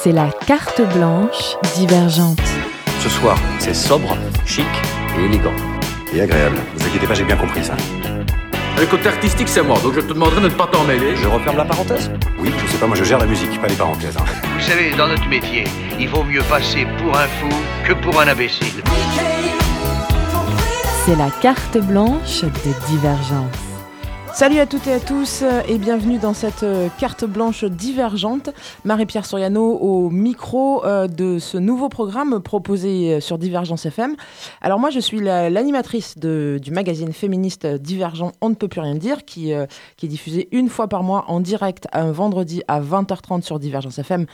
C'est la carte blanche divergente. Ce soir, c'est sobre, chic et élégant. Et agréable. Vous inquiétez pas, j'ai bien compris ça. Le côté artistique, c'est moi, donc je te demanderai de ne pas t'en mêler. Je referme la parenthèse. Oui, je sais pas, moi je gère la musique, pas les parenthèses. Vous savez, dans notre métier, il vaut mieux passer pour un fou que pour un imbécile. C'est la carte blanche de divergence. Salut à toutes et à tous et bienvenue dans cette carte blanche divergente. Marie-Pierre Soriano au micro de ce nouveau programme proposé sur Divergence FM. Alors moi je suis l'animatrice du magazine féministe Divergent On ne peut plus rien dire qui est diffusé une fois par mois en direct un vendredi à 20h30 sur Divergence FM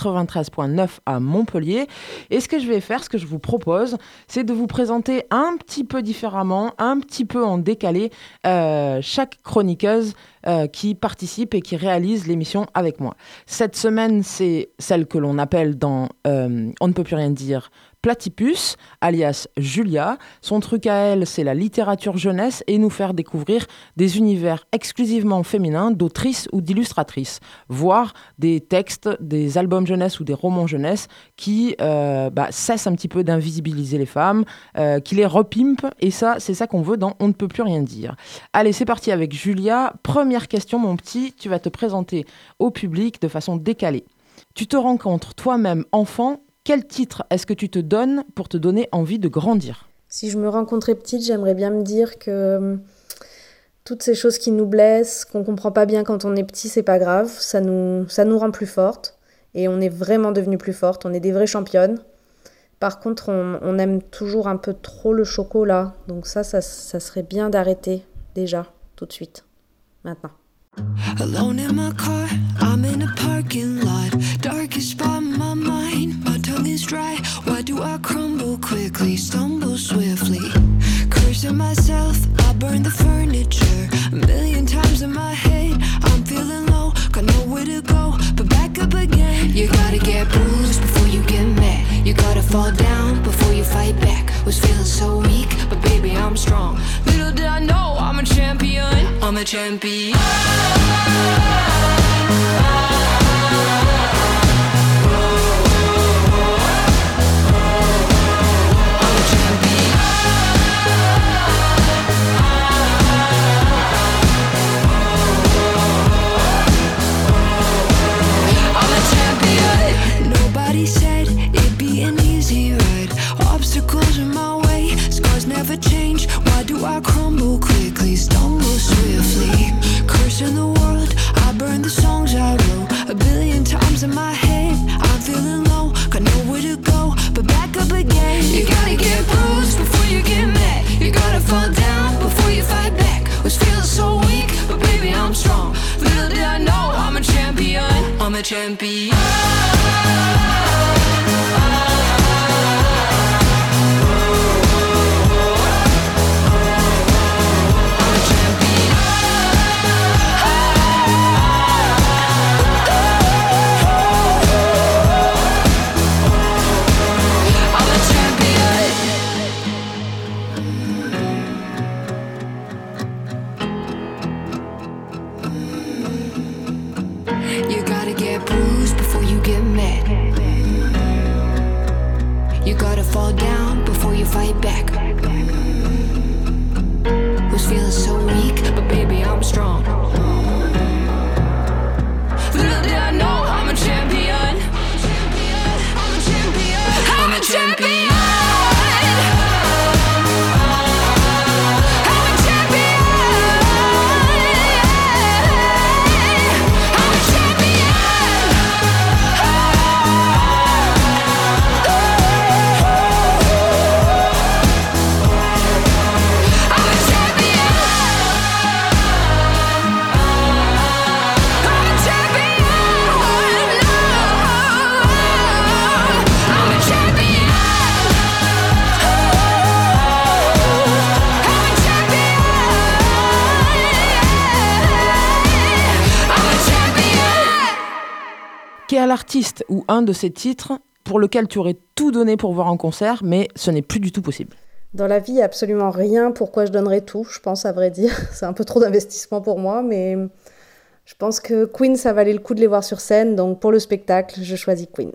93.9 à Montpellier. Et ce que je vais faire, ce que je vous propose, c'est de vous présenter un petit peu différemment, un petit peu en décalé chaque chroniqueuse qui participe et qui réalise l'émission avec moi. Cette semaine, c'est celle que l'on appelle dans On ne peut plus rien dire Platypus, alias Julia. Son truc à elle, c'est la littérature jeunesse et nous faire découvrir des univers exclusivement féminins d'autrices ou d'illustratrices, voire des textes, des albums jeunesse ou des romans jeunesse qui cessent un petit peu d'invisibiliser les femmes, qui les repimpent, et ça, c'est ça qu'on veut dans On ne peut plus rien dire. Allez, c'est parti avec Julia. Première question, mon petit, tu vas te présenter au public de façon décalée. Tu te rencontres toi-même enfant. Quel titre est-ce que tu te donnes pour te donner envie de grandir ? Si je me rencontrais petite, j'aimerais bien me dire que toutes ces choses qui nous blessent, qu'on comprend pas bien quand on est petit, c'est pas grave. Ça nous rend plus fortes. Et on est vraiment devenues plus fortes. On est des vraies championnes. Par contre, on aime toujours un peu trop le chocolat. Donc ça serait bien d'arrêter déjà, tout de suite, maintenant. Alone in my car, I'm in a parking lot. Darkest spot in my mind, my tongue is dry. Why do I crumble quickly, stumble swiftly? Cursing myself, I burn the furniture. A million times in my head, I'm feeling low, got nowhere to go, but back up again. You gotta get bruised before you get mad. You gotta fall down before you fight back. Was feeling so weak, but baby I'm strong. Little did I know I'm a champion. I'm a champion. Nobody said it'd be an easy ride. Obstacles in my way, scars never change. Why do I crumble quickly, stumble swiftly? Cursing the world, I burn the songs I wrote. A billion times in my head, I'm feeling low, got nowhere to go, but back up again. You gotta get bruised before you get mad. You gotta fall down before you fight back. Was feeling so weak, but baby I'm strong. Little did I know I'm a champion. I'm a champion. You gotta get bruised before you get mad. You gotta fall down before you fight back. Was feeling so weak, but baby I'm strong. Little did I know I'm a champion. I'm a champion. I'm a champion. Quel artiste ou un de ces titres pour lequel tu aurais tout donné pour voir en concert, mais ce n'est plus du tout possible? Dans la vie, absolument rien. Pourquoi je donnerais tout, je pense, à vrai dire. C'est un peu trop d'investissement pour moi, mais Je pense que Queen, ça valait le coup de les voir sur scène, donc pour le spectacle, je choisis Queen.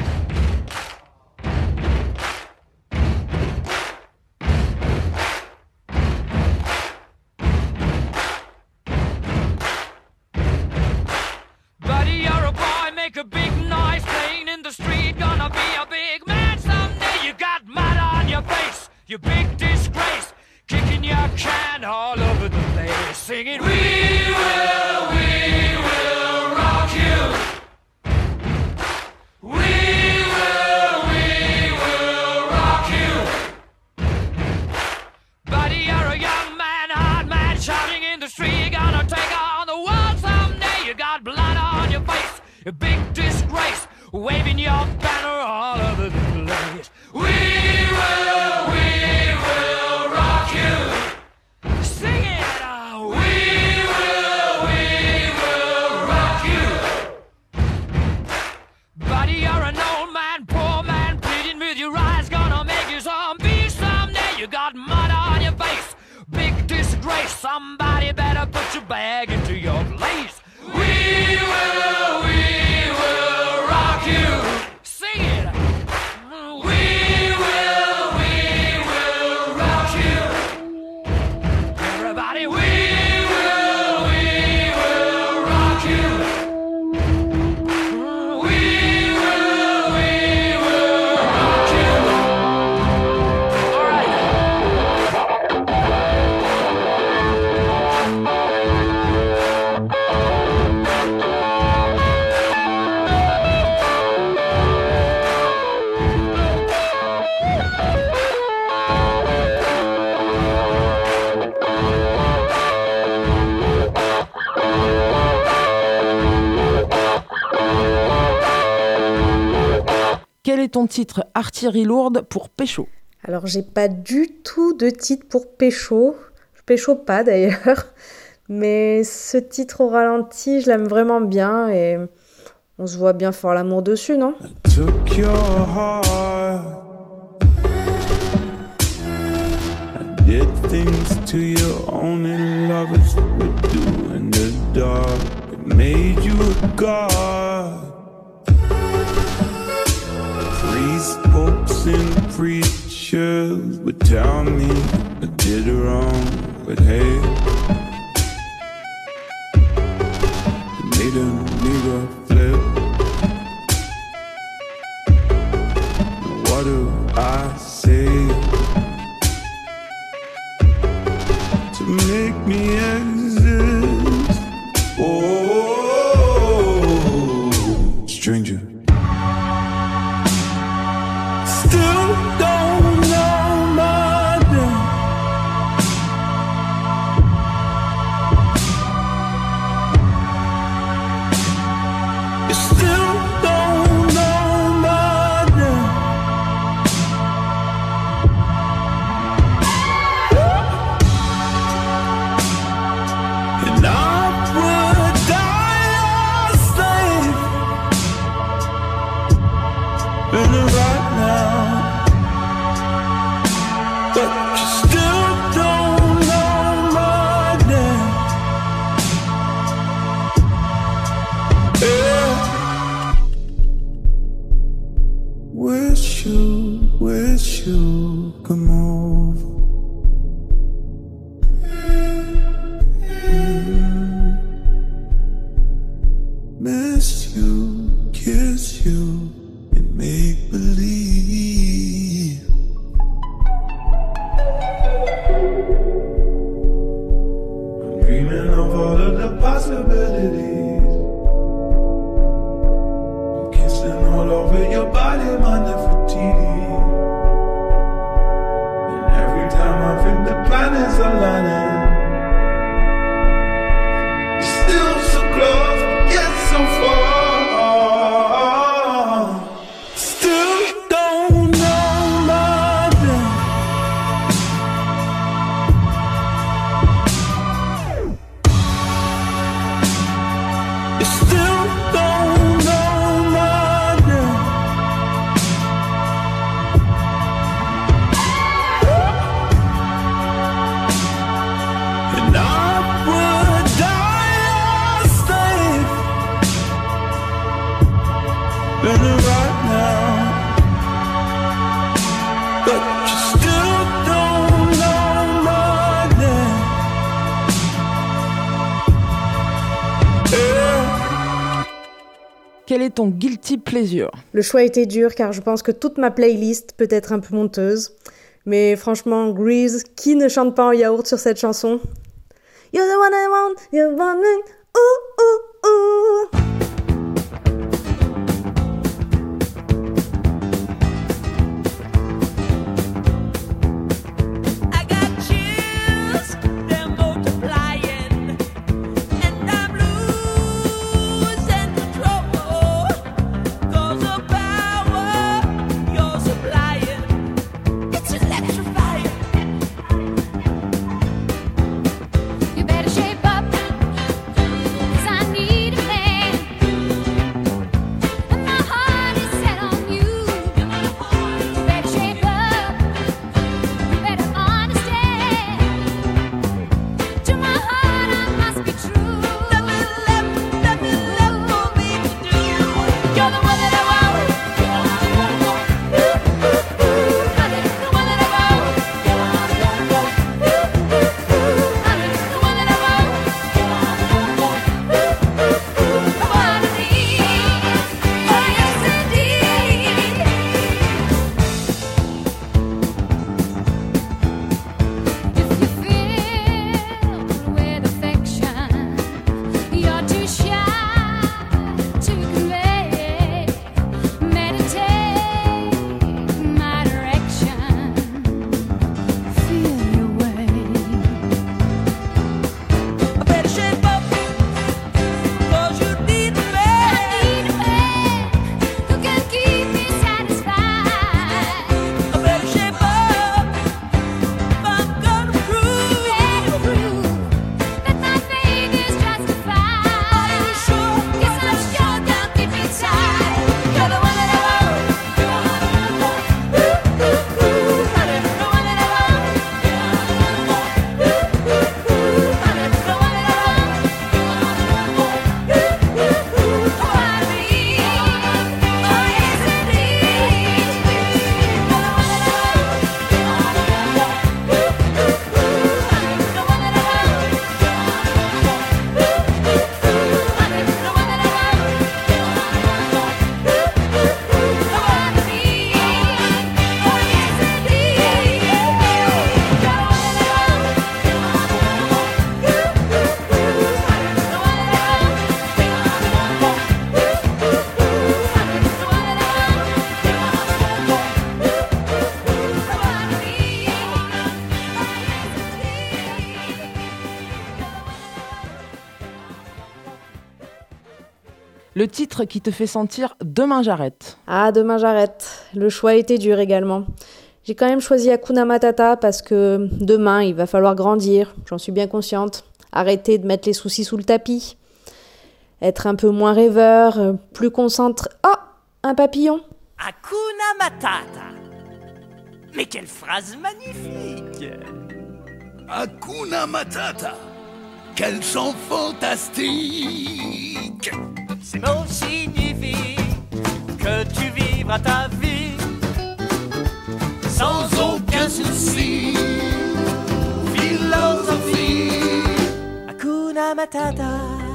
You big disgrace, kicking your can all over the place, singing, we will rock you. We will rock you. Buddy, you're a young man, hard man, shouting in the street, you're gonna take on the world someday. You got blood on your face, a big disgrace, waving your banner all over the place. We will rock you. Sing it. We will rock you. Buddy, you're an old man, poor man, pleading with your eyes, gonna make you zombie someday. You got mud on your face, big disgrace. Somebody better put your bag into your place. We will rock you. Sing it. We will rock you. Everybody, we will rock you. We will rock you. All right. Quel est ton titre artillerie lourde pour Pécho? Alors, j'ai pas du tout de titre pour Pécho. Je pécho pas d'ailleurs. Mais ce titre au ralenti, je l'aime vraiment bien et on se voit bien faire l'amour dessus, non? Took your heart, I did things to you only lovers would do in the dark. It made you a god. Priests, popes, and preachers would tell me I did wrong, but hey, you made a nigga flip. What do I say to make me exist? Oh, stranger. Still don't know my name. You still don't know my name. And I would die a slave in the right now. But you still don't know my name. Yeah. Wish you come over. Miss you, kiss you, and make believe. I'm dreaming of all of the possibilities. I'm kissing all over your body, my Nefertiti. And every time I think the planets are aligning, you're still so close, yet so far. Still don't know my name. You still don't know my name. than right now. But you still don't know my name. Yeah. Quel est ton guilty pleasure? Le choix était dur car je pense que toute ma playlist peut être un peu monteuse. Mais franchement, Grease, qui ne chante pas en yaourt sur cette chanson? You're the one I want, you're the one I... Ooh, ooh, ooh. Le titre qui te fait sentir « Demain j'arrête ». Ah, demain j'arrête. Le choix était dur également. J'ai quand même choisi Hakuna Matata parce que demain, il va falloir grandir, j'en suis bien consciente. Arrêter de mettre les soucis sous le tapis. Être un peu moins rêveur, plus concentré. Oh, un papillon. Hakuna Matata. Mais quelle phrase magnifique. Hakuna Matata. Quel chant fantastique. Ces mots signifient que tu vivras ta vie sans aucun souci. Philosophie. Hakuna Matata.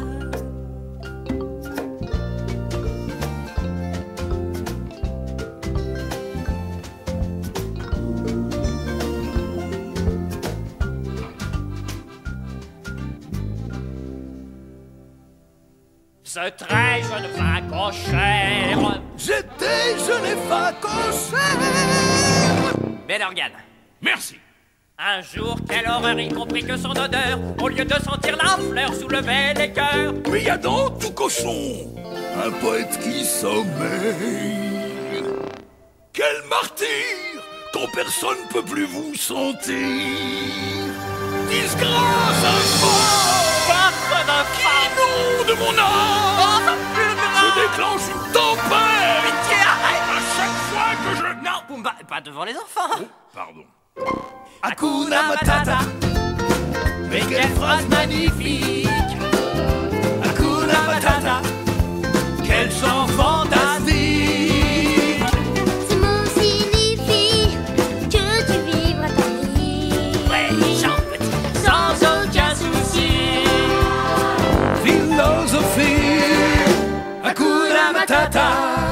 Ce très jeune facochère. J'étais jeune facochère. Bel organe. Merci. Un jour, quelle horreur, y compris que son odeur, au lieu de sentir la fleur, soulevait les cœurs. Mais y a dans tout cochon un poète qui sommeille. Quel martyr, quand personne peut plus vous sentir. Disgrâce infâme. Qui nom de mon âme. Je déclenche une tempête. Pitié, arrête. À chaque fois que je... Non, Pumba, pas devant les enfants. Oh, pardon. Hakuna Matata. Mais quelle phrase magnifique. Hakuna Matata. Quel chant fantastique. Matata.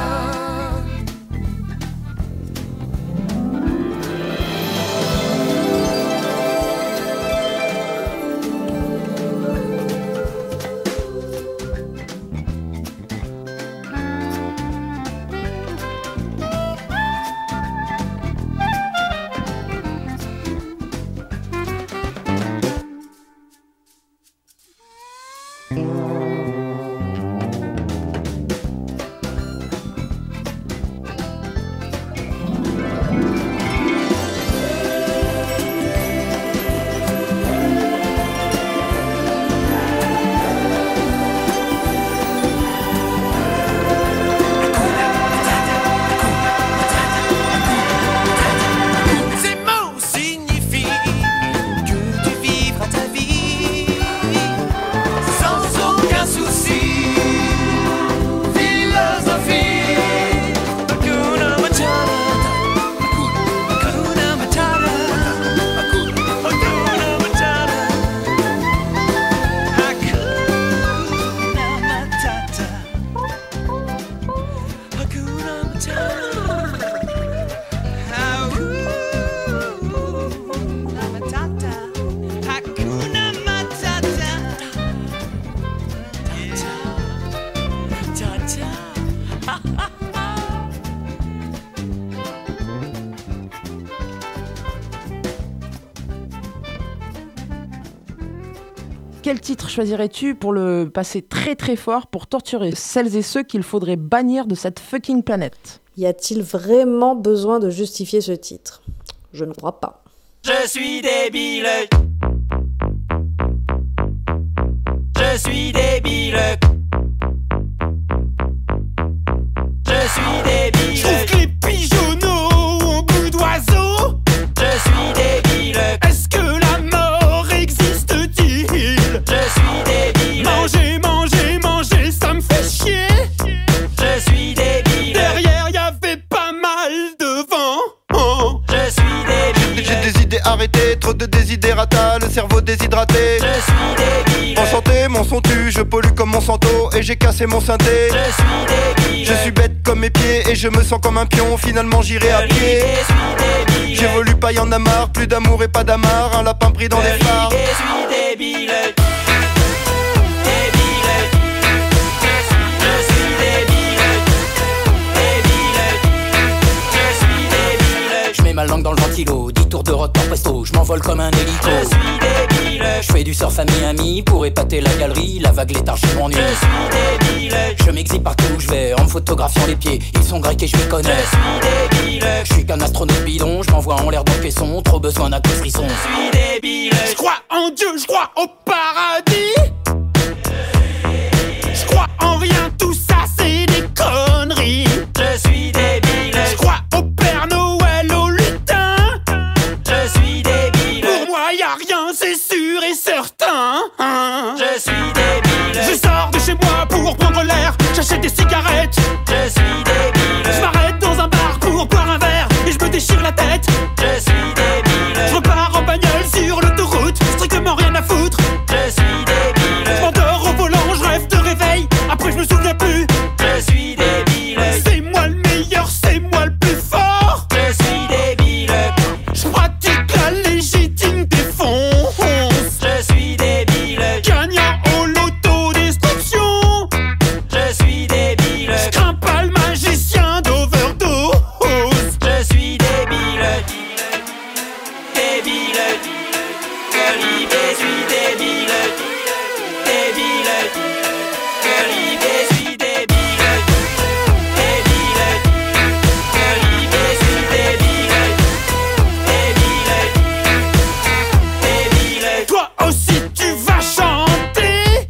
Quel titre choisirais-tu pour le passer très très fort pour torturer celles et ceux qu'il faudrait bannir de cette fucking planète? Y a-t-il vraiment besoin de justifier ce titre? Je ne crois pas. Je suis débile. Je suis débile. Je suis débile. Je trouve que les pigeonneaux ont goût d'oiseau. Je suis débile. Est-ce que la mort existe-t-il? Je suis débile. Manger, manger, manger, ça me fait chier. Je suis débile. Derrière y'avait pas mal devant. Oh. Je suis débile. J'ai des idées arrêtées, trop de désidérata, le cerveau déshydraté. Je suis débile. Enchanté, mon son tue, je pollue comme mon santo et j'ai cassé mon synthé. Je suis débile. Je suis bête comme mes pieds et je me sens comme un pion, finalement j'irai à pied. J'évolue pas, y'en a marre, plus d'amour et pas d'amarre, un lapin pris dans les phares. Je suis débile. Ma langue dans le ventilo, 10 tours de rock par presto, je m'envole comme un hélico. Je suis débile. Je fais du surf à Miami pour épater la galerie, la vague léthargie m'ennuie. Je suis débile. Je m'exhibe partout où je vais en me photographiant les pieds, ils sont grecs et je m'y connais. Je suis débile. Je suis qu'un astronaute bidon, je m'envoie en l'air dans le caisson, trop besoin d'un coup de frisson. Je suis débile. Je crois en Dieu, je crois au paradis. Je crois en rien, tout ça c'est des conneries. Je suis débile. Je crois au Père Noël, au lutin. Je suis débile. Pour moi y a rien, c'est sûr et certain. Je suis débile. Je sors de chez moi pour prendre l'air, j'achète des cigarettes. Je suis débile. Je m'arrête dans un bar pour boire un verre et je me déchire la tête. Je suis débile. Je repars en bagnole sur l'autoroute, strictement rien à foutre. Je suis débile. Je m'endors au volant, je rêve de réveil, après je me souviens plus. Je suis débile. C'est moi le meilleur, c'est moi le plus fort. Je suis débile. Je pratique la légitime défense. Je suis débile. Gagnant au l'autodestruction. Je suis débile. Je crains pas le magicien d'overdose. Je suis débile. Débile. Je suis débile. Débile. Je suis débile. Toi aussi tu vas chanter.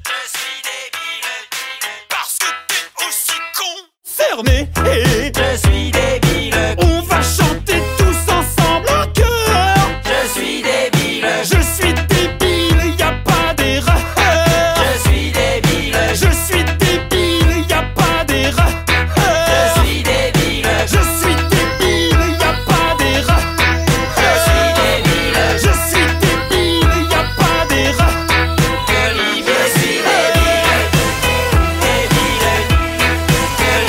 Parce que t'es aussi concerné. Je suis débile. On va chanter tous ensemble en chœur. Je suis débile. Je suis débile, y a pas d'erreur. Je suis débile. Je suis débile, y a pas d'erreur. Je suis débile. Je suis débile, y a pas d'erreur. Je suis débile. Je suis débile, y a pas d'erreur. Je suis débile. Débile.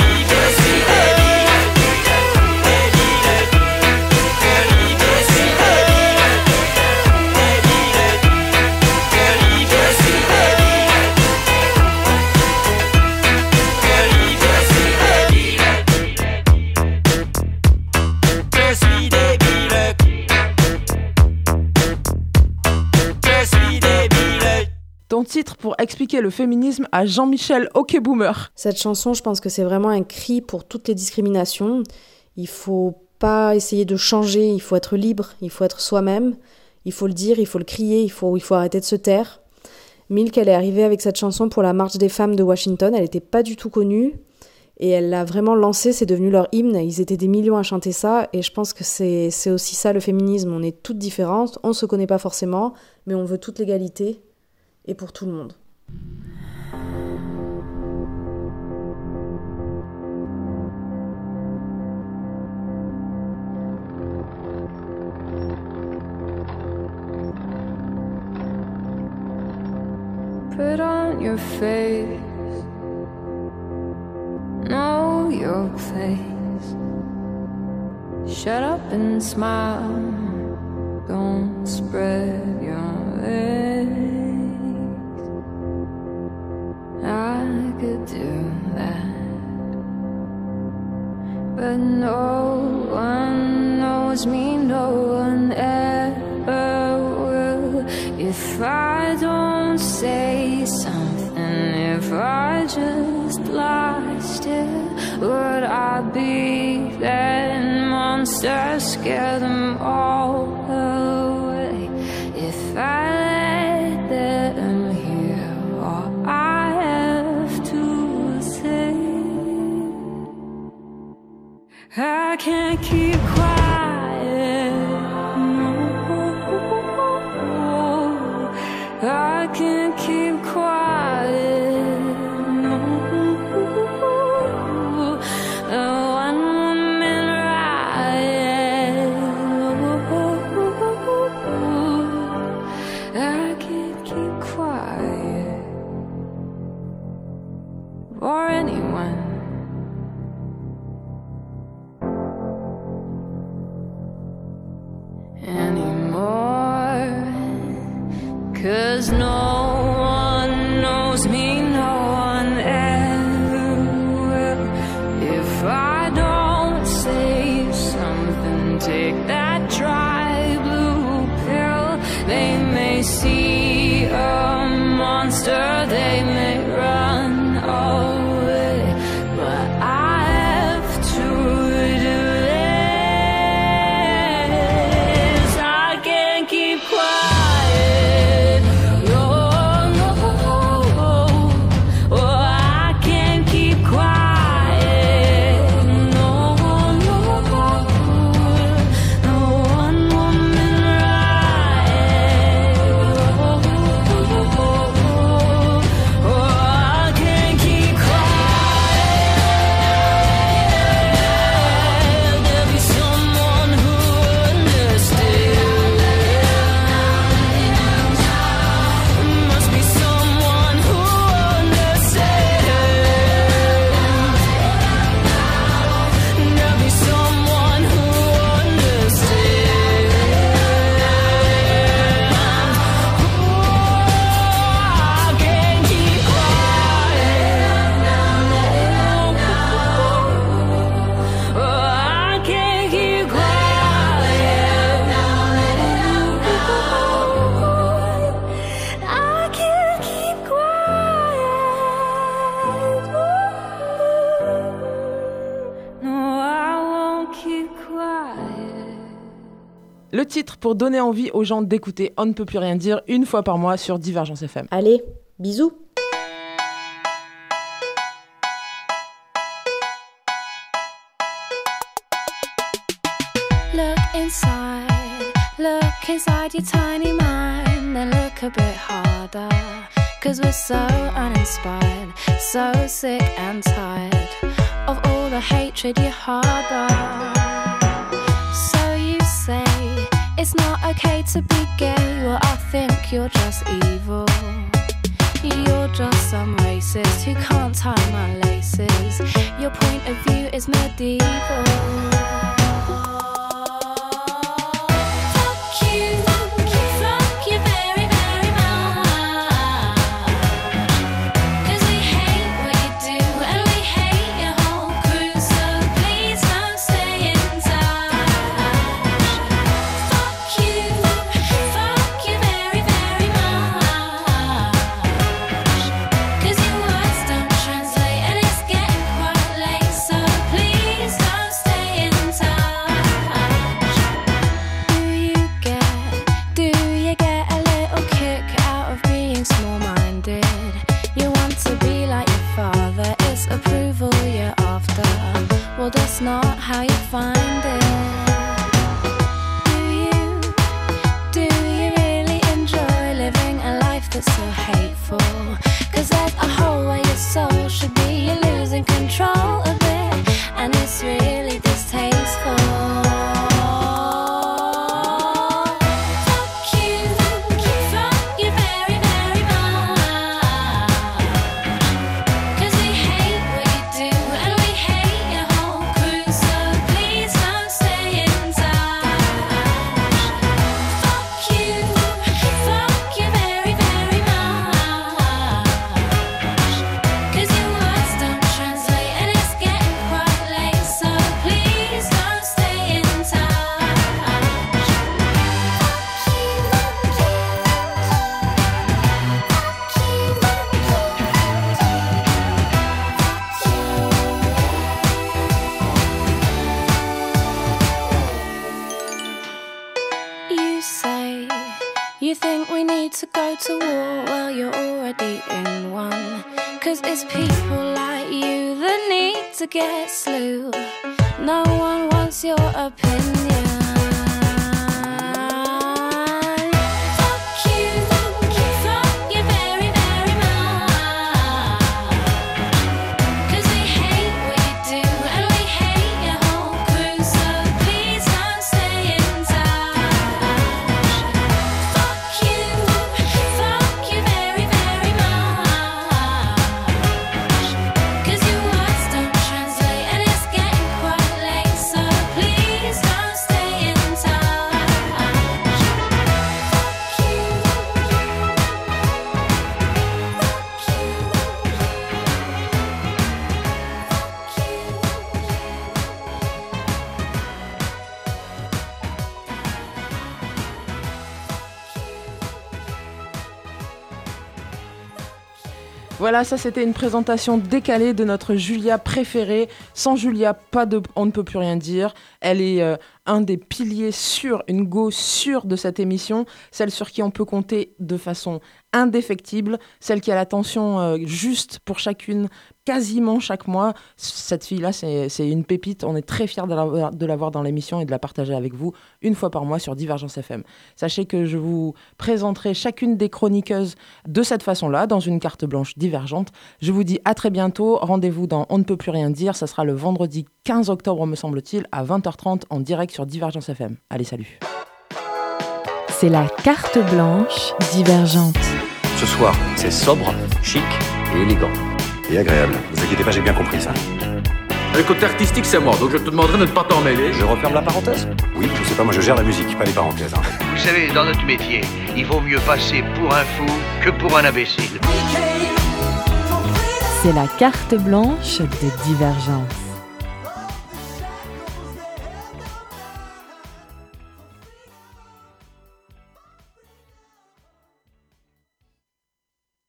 titre pour expliquer le féminisme à Jean-Michel Okeboomer. Cette chanson, je pense que c'est vraiment un cri pour toutes les discriminations. Il faut pas essayer de changer, il faut être libre, il faut être soi-même, il faut le dire, il faut le crier, il faut arrêter de se taire. Milk, elle est arrivée avec cette chanson pour la marche des femmes de Washington, elle n'était pas du tout connue, et elle l'a vraiment lancée, c'est devenu leur hymne, ils étaient des millions à chanter ça, et je pense que c'est aussi ça le féminisme, on est toutes différentes, on se connaît pas forcément, mais on veut toute l'égalité, et pour tout le monde. Put on your face, know your place. Shut up and smile, don't spread your legs. I could do that, but no one knows me, no one ever will. If I don't say something, if I just lie still, would I be that monster, scare them all away? If I let them hear all I have to say, I can't keep quiet, no. I can't keep quiet, no. A one-woman riot, I can't keep quiet for anyone. Anymore, 'cause no one knows me, no one ever will. If I don't say something, take that dry blue pill. They may see a monster, they may run away, but I have to do this. I can't keep quiet. Le titre pour donner envie aux gens d'écouter On ne peut plus rien dire une fois par mois sur Divergence FM. Allez, bisous. Look inside your tiny mind and look a bit harder, 'cause we're so uninspired, so sick and tired of all the hatred you harbor. So you say it's not okay to be gay, well I think you're just evil. You're just some racist who can't tie my laces. Your point of view is medieval. Fuck you very, very much. well, that's not how you find it. Do you really enjoy living a life that's so hateful? 'Cause there's a hole where your soul should be. You're losing control of it, and it's really distasteful. You think we need to go to war? Well, you're already in one. 'Cause it's people like you that need to get slew. No one wants your opinion. Voilà, ça c'était une présentation décalée de notre Julia préférée. Sans Julia, on ne peut plus rien dire. Elle est un des piliers sûrs, une go sûre de cette émission, celle sur qui on peut compter de façon indéfectible, celle qui a l'attention juste pour chacune, quasiment chaque mois. Cette fille-là, c'est une pépite. On est très fiers de l'avoir dans l'émission et de la partager avec vous une fois par mois sur Divergence FM. Sachez que je vous présenterai chacune des chroniqueuses de cette façon-là, dans une carte blanche divergente. Je vous dis à très bientôt. Rendez-vous dans On ne peut plus rien dire. Ça sera le vendredi 15 octobre, me semble-t-il, à 20h30 en direct sur Divergence FM. Allez, salut. C'est la carte blanche divergente. Ce soir, c'est sobre, chic et élégant. Et agréable. Vous inquiétez pas, j'ai bien compris ça. Le côté artistique, c'est moi, donc je te demanderai de ne pas t'en mêler. Je referme la parenthèse ? Oui, je sais pas, moi je gère la musique, pas les parenthèses. Hein. Vous savez, dans notre métier, il vaut mieux passer pour un fou que pour un imbécile. C'est la carte blanche de Divergence.